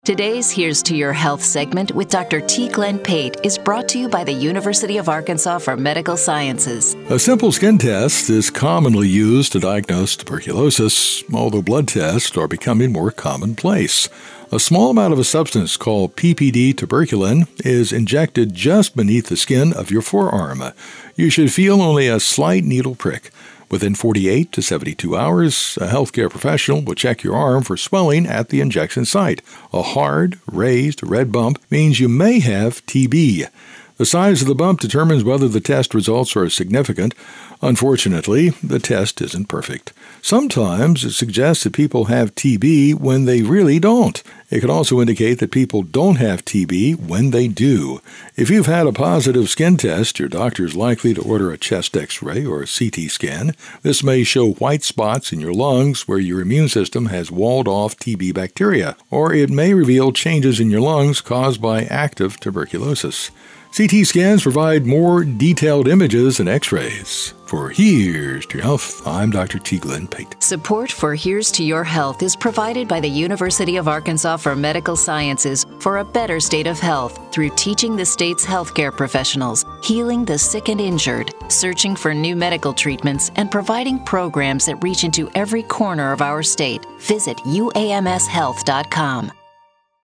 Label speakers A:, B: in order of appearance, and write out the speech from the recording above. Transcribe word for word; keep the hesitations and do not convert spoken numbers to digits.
A: Today's Here's to Your Health segment with Doctor T. Glenn Pate is brought to you by the University of Arkansas for Medical Sciences.
B: A simple skin test is commonly used to diagnose tuberculosis, although blood tests are becoming more commonplace. A small amount of a substance called P P D tuberculin is injected just beneath the skin of your forearm. You should feel only a slight needle prick. Within forty-eight to seventy-two hours, a healthcare professional will check your arm for swelling at the injection site. A hard, raised red bump means you may have T B. The size of the bump determines whether the test results are significant. Unfortunately, the test isn't perfect. Sometimes it suggests that people have T B when they really don't. It can also indicate that people don't have T B when they do. If you've had a positive skin test, your doctor is likely to order a chest X-ray or a C T scan. This may show white spots in your lungs where your immune system has walled off T B bacteria, or it may reveal changes in your lungs caused by active tuberculosis. C T scans provide more detailed images than X-rays. For Here's to Your Health, I'm Doctor T. Glenn Pate.
A: Support for Here's to Your Health is provided by the University of Arkansas for Medical Sciences for a better state of health through teaching the state's healthcare professionals, healing the sick and injured, searching for new medical treatments, and providing programs that reach into every corner of our state. Visit U A M S health dot com.